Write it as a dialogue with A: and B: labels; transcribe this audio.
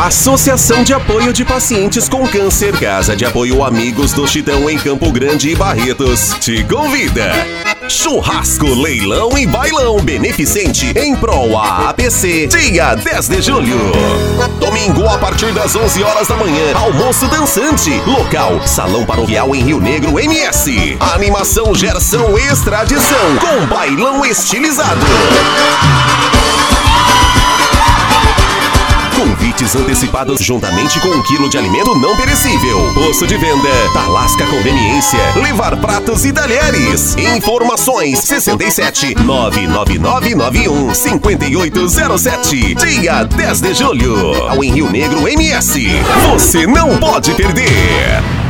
A: Associação de Apoio de Pacientes com Câncer, Casa de Apoio Amigos do Chitão em Campo Grande e Barretos, te convida. Churrasco, leilão e bailão beneficente em prol à APC, dia 10 de julho. Domingo, a partir das 11 horas da manhã, almoço dançante. Local, Salão Paroquial em Rio Negro, MS. Animação Gerson Extradição, com bailão estilizado. Convites antecipados juntamente com 1 quilo de alimento não perecível. Posto de venda, Talasca Conveniência, Levar Pratos e Talheres. Informações 67 99991 5807. Dia 10 de julho, ao em Rio Negro, MS. Você não pode perder.